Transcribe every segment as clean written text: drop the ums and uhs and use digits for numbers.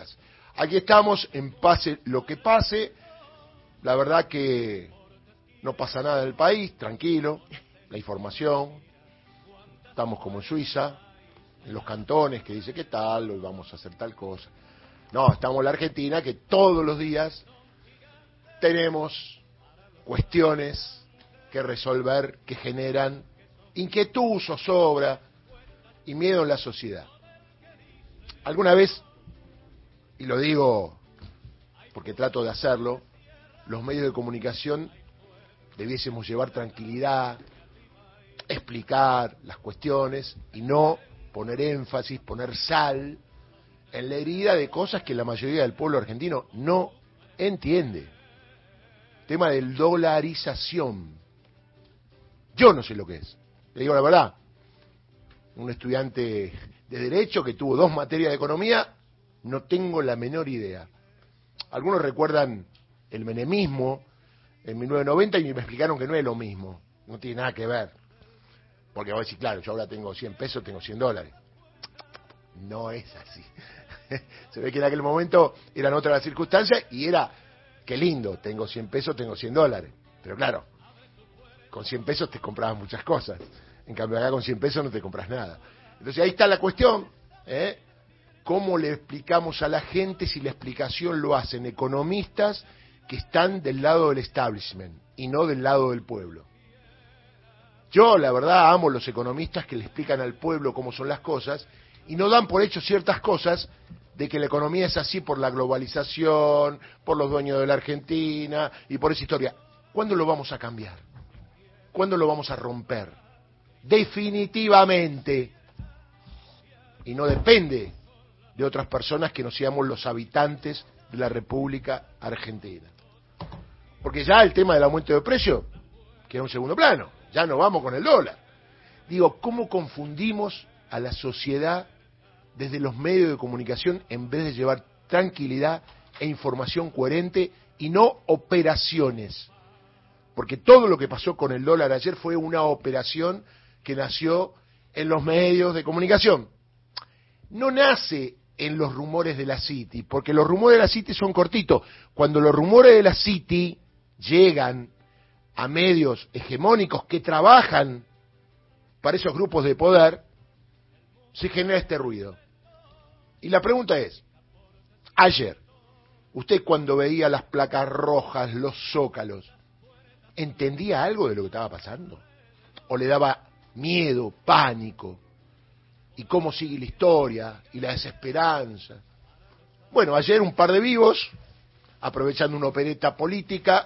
económicas. Aquí estamos en pase lo que pase. La verdad que no pasa nada en el país, tranquilo, la información, estamos como en Suiza, en los cantones que dice qué tal, hoy vamos a hacer tal cosa. No, estamos en la Argentina que todos los días tenemos cuestiones que resolver que generan inquietud, zozobra y miedo en la sociedad. Alguna vez, y lo digo porque trato de hacerlo, los medios de comunicación debiésemos llevar tranquilidad, explicar las cuestiones y no poner énfasis, poner sal en la herida de cosas que la mayoría del pueblo argentino no entiende. Tema del dolarización. Yo no sé lo que es. Le digo la verdad. Un estudiante de Derecho que tuvo 2 materias de Economía, no tengo la menor idea. Algunos recuerdan el menemismo en 1990 y me explicaron que no es lo mismo. No tiene nada que ver. Porque voy a decir, claro, yo ahora tengo 100 pesos, tengo $100. No es así. Se ve que en aquel momento eran otras las circunstancias y era, qué lindo, tengo 100 pesos, tengo $100. Pero claro, con 100 pesos te comprabas muchas cosas. En cambio acá con 100 pesos no te compras nada. Entonces ahí está la cuestión, ¿eh? ¿Cómo le explicamos a la gente si la explicación lo hacen economistas que están del lado del establishment y no del lado del pueblo? Yo, la verdad, amo los economistas que le explican al pueblo cómo son las cosas y no dan por hecho ciertas cosas de que la economía es así por la globalización, por los dueños de la Argentina y por esa historia. ¿Cuándo lo vamos a cambiar? ¿Cuándo lo vamos a romper? Definitivamente. Y no depende de otras personas que no seamos los habitantes de la República Argentina. Porque ya el tema del aumento de precio queda en un segundo plano. Ya no vamos con el dólar. Digo, ¿cómo confundimos a la sociedad desde los medios de comunicación en vez de llevar tranquilidad e información coherente y no operaciones? Porque todo lo que pasó con el dólar ayer fue una operación que nació en los medios de comunicación. No nace en los rumores de la City, porque los rumores de la City son cortitos. Cuando los rumores de la City llegan a medios hegemónicos que trabajan para esos grupos de poder, se genera este ruido. Y la pregunta es, ayer, usted cuando veía las placas rojas, los zócalos, ¿entendía algo de lo que estaba pasando? ¿O le daba miedo, pánico? ¿Y cómo sigue la historia? ¿Y la desesperanza? Bueno, ayer un par de vivos, aprovechando una opereta política,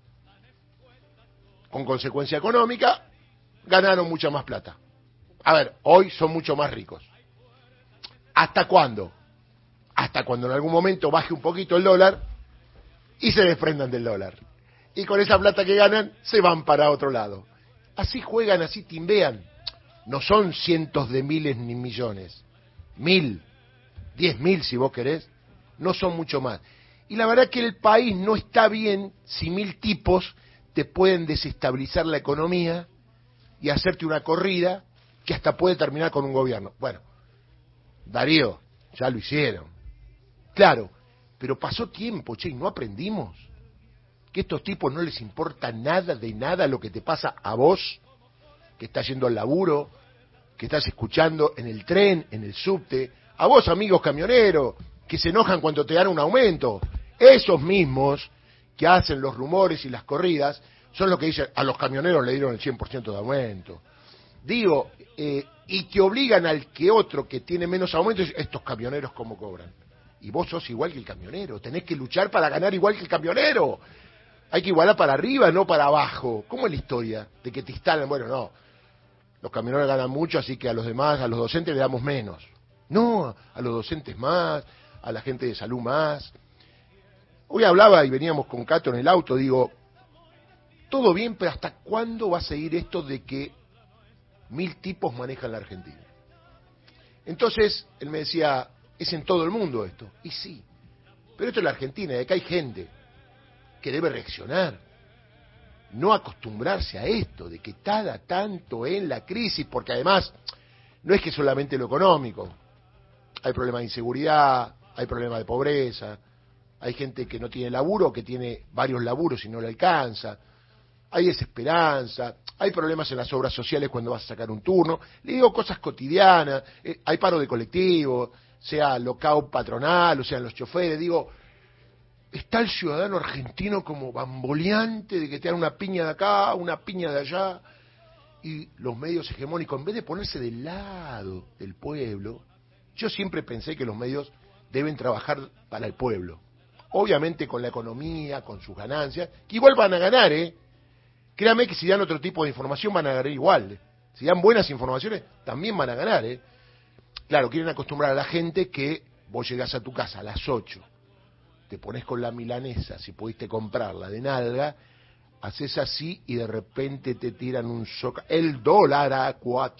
con consecuencia económica, ganaron mucha más plata. A ver, hoy son mucho más ricos. ¿Hasta cuándo? Hasta cuando en algún momento baje un poquito el dólar y se desprendan del dólar. Y con esa plata que ganan, se van para otro lado. Así juegan, así timbean. No son cientos de miles ni millones. 1.000, 10.000 si vos querés. No son mucho más. Y la verdad que el país no está bien si 1.000 tipos te pueden desestabilizar la economía y hacerte una corrida que hasta puede terminar con un gobierno. Bueno, Darío, ya lo hicieron. Claro, pero pasó tiempo, che, y no aprendimos. Que a estos tipos no les importa nada de nada lo que te pasa a vos, que estás yendo al laburo, que estás escuchando en el tren, en el subte, a vos amigos camioneros, que se enojan cuando te dan un aumento. Esos mismos que hacen los rumores y las corridas son los que dicen, a los camioneros le dieron el 100% de aumento. Digo, y que obligan al que otro que tiene menos aumento, estos camioneros cómo cobran. Y vos sos igual que el camionero, tenés que luchar para ganar igual que el camionero. Hay que igualar para arriba, no para abajo. ¿Cómo es la historia de que te instalan? Bueno, no, los camioneros ganan mucho, así que a los demás, a los docentes le damos menos. No, a los docentes más, a la gente de salud más. Hoy hablaba y veníamos con Cato en el auto, digo, todo bien, pero ¿hasta cuándo va a seguir esto de que 1.000 tipos manejan la Argentina? Entonces, él me decía, es en todo el mundo esto. Y sí, pero esto es la Argentina, y acá hay gente que debe reaccionar, no acostumbrarse a esto, de que cada tanto en la crisis, porque además no es que solamente lo económico, hay problemas de inseguridad, hay problemas de pobreza, hay gente que no tiene laburo, que tiene varios laburos y no le alcanza, hay desesperanza, hay problemas en las obras sociales cuando vas a sacar un turno, le digo cosas cotidianas, hay paro de colectivo, sea locao patronal, o sean los choferes, digo, está el ciudadano argentino como bamboleante de que te dan una piña de acá, una piña de allá, y los medios hegemónicos, en vez de ponerse del lado del pueblo, yo siempre pensé que los medios deben trabajar para el pueblo, obviamente con la economía, con sus ganancias, que igual van a ganar, Créame que si dan otro tipo de información van a ganar igual. Si dan buenas informaciones, también van a ganar, Claro, quieren acostumbrar a la gente que vos llegás a tu casa a las 8, te pones con la milanesa, si pudiste comprarla de nalga, haces así y de repente te tiran un soca. El dólar a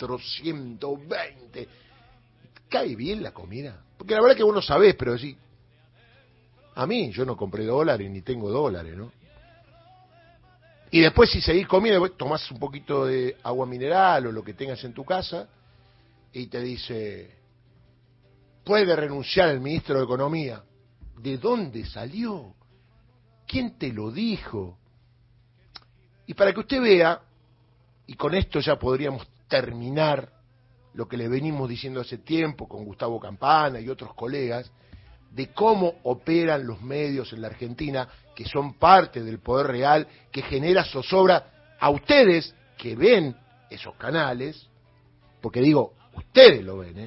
420. ¿Cae bien la comida? Porque la verdad que vos no sabés, pero sí. A mí, yo no compré dólares ni tengo dólares, ¿no? Y después si seguís comiendo, tomás un poquito de agua mineral o lo que tengas en tu casa y te dice, puede renunciar el ministro de Economía. ¿De dónde salió? ¿Quién te lo dijo? Y para que usted vea, y con esto ya podríamos terminar lo que le venimos diciendo hace tiempo con Gustavo Campana y otros colegas, de cómo operan los medios en la Argentina, que son parte del poder real, que genera zozobra a ustedes que ven esos canales, porque digo, ustedes lo ven,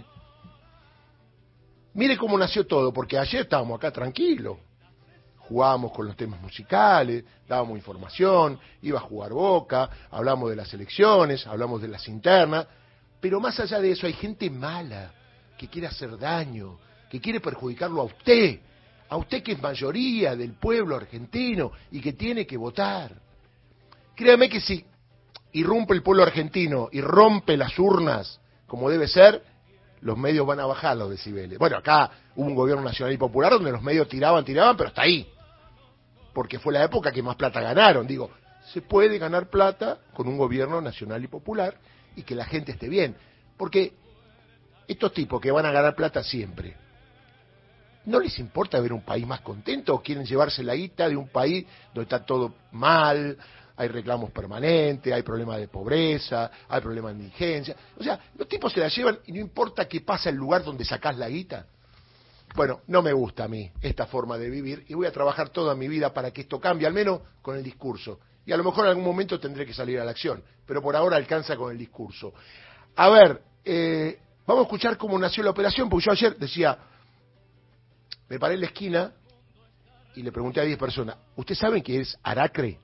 Mire cómo nació todo, porque ayer estábamos acá tranquilos, jugábamos con los temas musicales, dábamos información, iba a jugar Boca, hablamos de las elecciones, hablamos de las internas, pero más allá de eso hay gente mala que quiere hacer daño, que quiere perjudicarlo a usted que es mayoría del pueblo argentino y que tiene que votar. Créame que si irrumpe el pueblo argentino y rompe las urnas como debe ser, los medios van a bajar los decibeles. Bueno, acá hubo un gobierno nacional y popular donde los medios tiraban, pero hasta ahí. Porque fue la época que más plata ganaron. Digo, se puede ganar plata con un gobierno nacional y popular y que la gente esté bien. Porque estos tipos que van a ganar plata siempre, ¿no les importa ver un país más contento o quieren llevarse la guita de un país donde está todo mal, hay reclamos permanentes, hay problemas de pobreza, hay problemas de indigencia? O sea, los tipos se la llevan y no importa qué pasa el lugar donde sacás la guita. Bueno, no me gusta a mí esta forma de vivir y voy a trabajar toda mi vida para que esto cambie, al menos con el discurso. Y a lo mejor en algún momento tendré que salir a la acción, pero por ahora alcanza con el discurso. A ver, vamos a escuchar cómo nació la operación, porque yo ayer decía, me paré en la esquina y le pregunté a 10 personas, ¿ustedes saben qué es Aracre?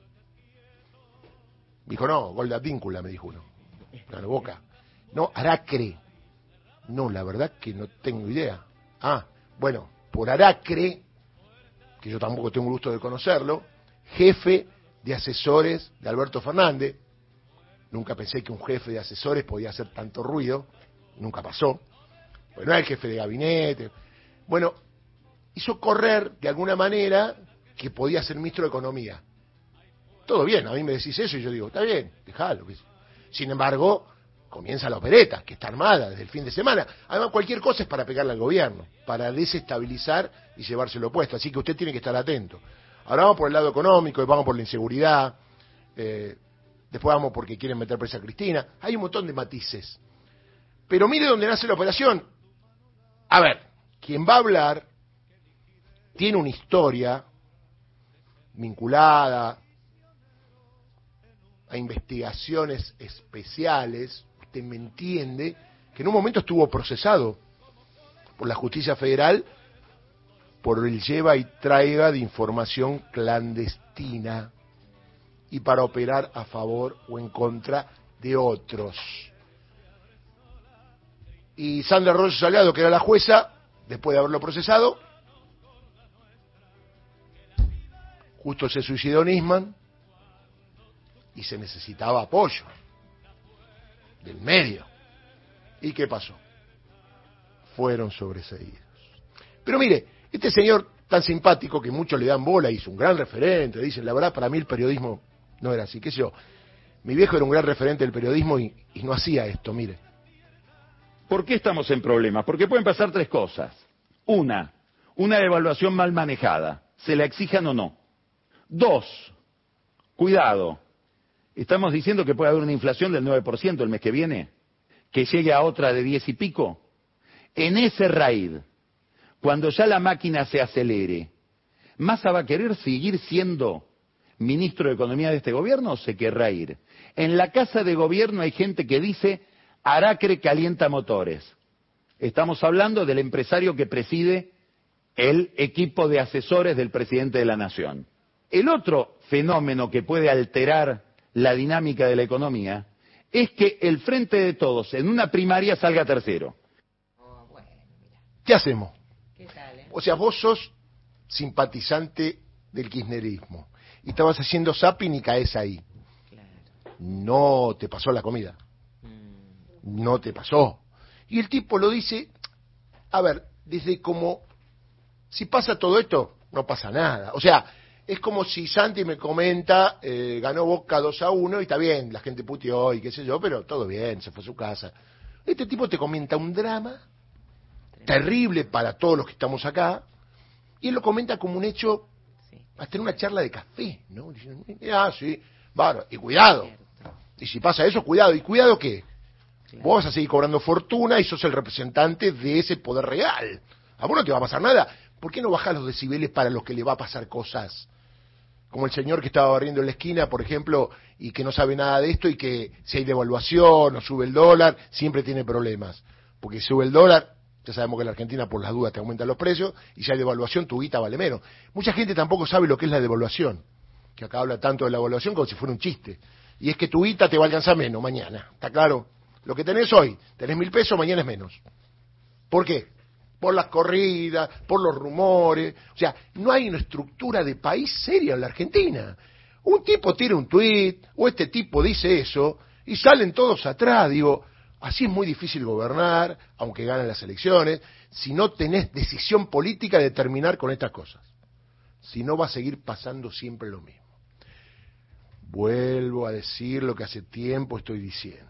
Me dijo, no, gol de Advíncula, me dijo uno. Claro, Boca. No, Aracre. No, la verdad que no tengo idea. Ah, bueno, por Aracre, que yo tampoco tengo el gusto de conocerlo, jefe de asesores de Alberto Fernández. Nunca pensé que un jefe de asesores podía hacer tanto ruido, nunca pasó. Pues no era el jefe de gabinete. Bueno, hizo correr de alguna manera que podía ser ministro de Economía. Todo bien, a mí me decís eso y yo digo, está bien, déjalo. Sin embargo, comienza la opereta, que está armada desde el fin de semana. Además, cualquier cosa es para pegarle al gobierno, para desestabilizar y llevárselo puesto. Así que usted tiene que estar atento. Ahora vamos por el lado económico, vamos por la inseguridad, después vamos porque quieren meter presa a Cristina. Hay un montón de matices. Pero mire dónde nace la operación. A ver, quien va a hablar tiene una historia vinculada a investigaciones especiales, usted me entiende, que en un momento estuvo procesado por la justicia federal por el lleva y traiga de información clandestina y para operar a favor o en contra de otros. Y Sandra Rosso Salgado, que era la jueza, después de haberlo procesado, justo se suicidó Nisman y se necesitaba apoyo del medio. ¿Y qué pasó? Fueron sobreseídos. Pero mire, este señor tan simpático que muchos le dan bola, hizo un gran referente, dicen, la verdad para mí el periodismo no era así, qué sé yo. Mi viejo era un gran referente del periodismo y no hacía esto, mire. ¿Por qué estamos en problemas? Porque pueden pasar tres cosas. Una, una devaluación mal manejada, se la exijan o no. 2, cuidado, estamos diciendo que puede haber una inflación del 9% el mes que viene, que llegue a otra de 10 y pico. En ese raid, cuando ya la máquina se acelere, ¿Massa va a querer seguir siendo ministro de Economía de este gobierno o se querrá ir? En la Casa de Gobierno hay gente que dice, Aracre calienta motores. Estamos hablando del empresario que preside el equipo de asesores del presidente de la Nación. El otro fenómeno que puede alterar la dinámica de la economía es que el Frente de Todos en una primaria salga tercero. Oh, bueno, mira. ¿Qué hacemos? ¿Qué tal, eh? O sea, vos sos simpatizante del kirchnerismo y estabas haciendo zapping y caes ahí. Claro. No te pasó la comida. No te pasó. Y el tipo lo dice, a ver, desde como, si pasa todo esto, no pasa nada. O sea, es como si Santi me comenta, ganó Boca 2-1 y está bien, la gente puteó y qué sé yo, pero todo bien, se fue a su casa. Este tipo te comenta un drama terrible para todos los que estamos acá, y él lo comenta como un hecho, hasta en una charla de café, ¿no? Diciendo, ah, sí, bárbaro, y cuidado. Y si pasa eso, cuidado. ¿Y cuidado qué? Claro. Vos vas a seguir cobrando fortuna y sos el representante de ese poder real. A vos no te va a pasar nada. ¿Por qué no bajás los decibeles para los que le va a pasar cosas? Como el señor que estaba barriendo en la esquina, por ejemplo, y que no sabe nada de esto y que si hay devaluación o sube el dólar, siempre tiene problemas. Porque si sube el dólar, ya sabemos que en la Argentina por las dudas te aumentan los precios, y si hay devaluación tu guita vale menos. Mucha gente tampoco sabe lo que es la devaluación, que acá habla tanto de la devaluación como si fuera un chiste. Y es que tu guita te va a alcanzar menos mañana, ¿está claro? Lo que tenés hoy, tenés 1.000 pesos, mañana es menos. ¿Por qué? Por las corridas, por los rumores. O sea, no hay una estructura de país seria en la Argentina. Un tipo tira un tuit, o este tipo dice eso, y salen todos atrás. Digo, así es muy difícil gobernar, aunque ganen las elecciones, si no tenés decisión política de terminar con estas cosas. Si no va a seguir pasando siempre lo mismo. Vuelvo a decir lo que hace tiempo estoy diciendo.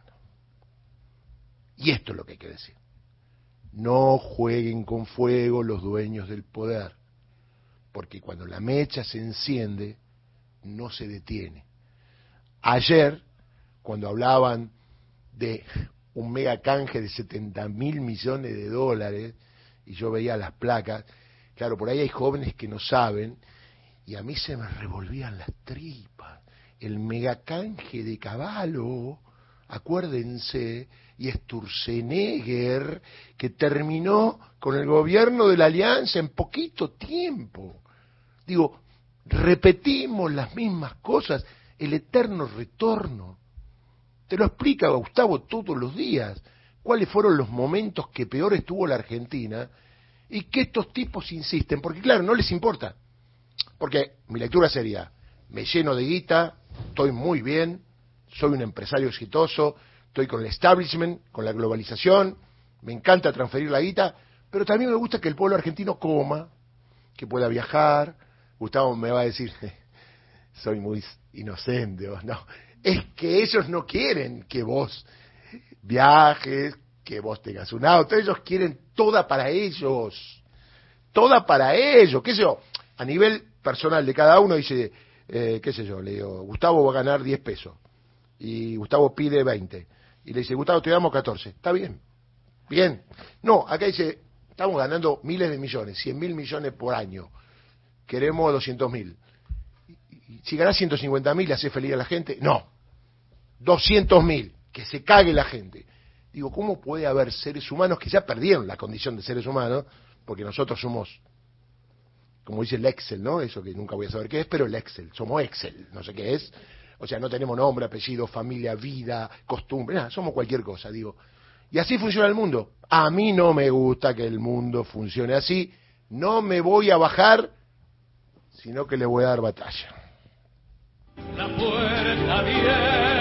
Y esto es lo que hay que decir. No jueguen con fuego los dueños del poder, porque cuando la mecha se enciende, no se detiene. Ayer, cuando hablaban de un mega canje de 70.000 millones de dólares, y yo veía las placas, claro, por ahí hay jóvenes que no saben, y a mí se me revolvían las tripas. El mega canje de Cavallo, acuérdense, y Sturzenegger, que terminó con el gobierno de la Alianza en poquito tiempo. Digo, repetimos las mismas cosas, el eterno retorno. Te lo explica Gustavo todos los días, cuáles fueron los momentos que peor estuvo la Argentina, y que estos tipos insisten, porque claro, no les importa. Porque mi lectura sería, me lleno de guita, estoy muy bien, soy un empresario exitoso, estoy con el establishment, con la globalización, me encanta transferir la guita, pero también me gusta que el pueblo argentino coma, que pueda viajar. Gustavo me va a decir, soy muy inocente, no, es que ellos no quieren que vos viajes, que vos tengas un auto, ellos quieren toda para ellos, qué sé yo, a nivel personal de cada uno dice, qué sé yo, le digo, Gustavo va a ganar 10 pesos, y Gustavo pide 20, y le dice, Gustavo, te damos 14, está bien, bien, no, acá dice, estamos ganando miles de millones, 100.000 millones por año, queremos 200.000, si ganás 150.000, ¿le hace feliz a la gente? No, 200.000, que se cague la gente. Digo, ¿cómo puede haber seres humanos que ya perdieron la condición de seres humanos? Porque nosotros somos, como dice el Excel, ¿no? Eso que nunca voy a saber qué es, pero el Excel, somos Excel, no sé qué es. O sea, no tenemos nombre, apellido, familia, vida, costumbre, nada, somos cualquier cosa, digo. Y así funciona el mundo. A mí no me gusta que el mundo funcione así. No me voy a bajar, sino que le voy a dar batalla. La puerta abierta.